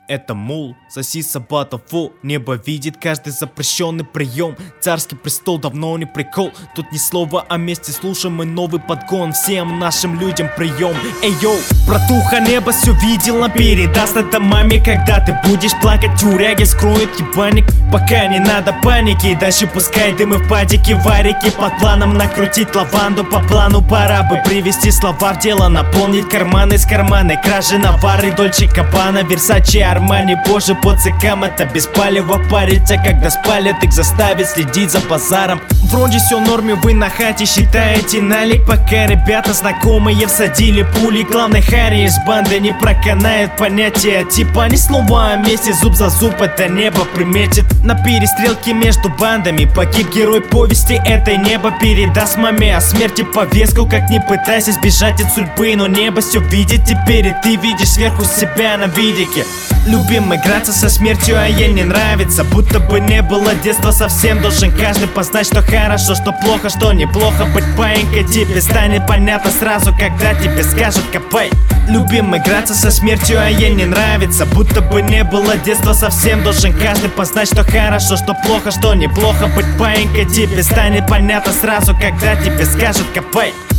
Это мул, соси сабата, фу. Небо видит каждый запрещенный прием. Царский престол давно не прикол. Тут ни слова о месте, слушаем мы новый подгон. Всем нашим людям прием. Эй йоу, братуха небо все видела. Передаст это маме, когда ты будешь плакать. Тюряги скроют ебаник. Пока не надо паники, дальше пускай дымы в падике. Варики под планом накрутить лаванду. По плану пора бы привести слова в дело. Наполнить карманы с карманы. Кражи навары, Дольче Габбана, Версачи, Армани. Боже, по цикам это без палева парить. А когда спалят, их заставят следить за базаром. Вроде все в норме, вы на хате считаете налик. Пока ребята знакомые всадили пули. Главный Харри из банды не проканает понятие типа ни слова о месте, зуб за зуб это небо приметит. На перестрелке между бандами погиб герой повести. Это небо передаст маме о смерти повестку. Как ни пытайся сбежать от судьбы, но небо все видит теперь. И ты видишь сверху себя на видике. Любим играться со смертью, а ей не нравится. Будто бы не было детства совсем. Должен каждый познать, что хорошо, что плохо, что неплохо. Быть паинькой тебе станет понятно сразу, когда тебе скажут копай. Любим играться со смертью, а ей не нравится. Будто бы не было детства совсем. Должен каждый познать, что хорошо, что плохо, что неплохо. Быть паинькой тебе станет понятно сразу, когда тебе скажут копай.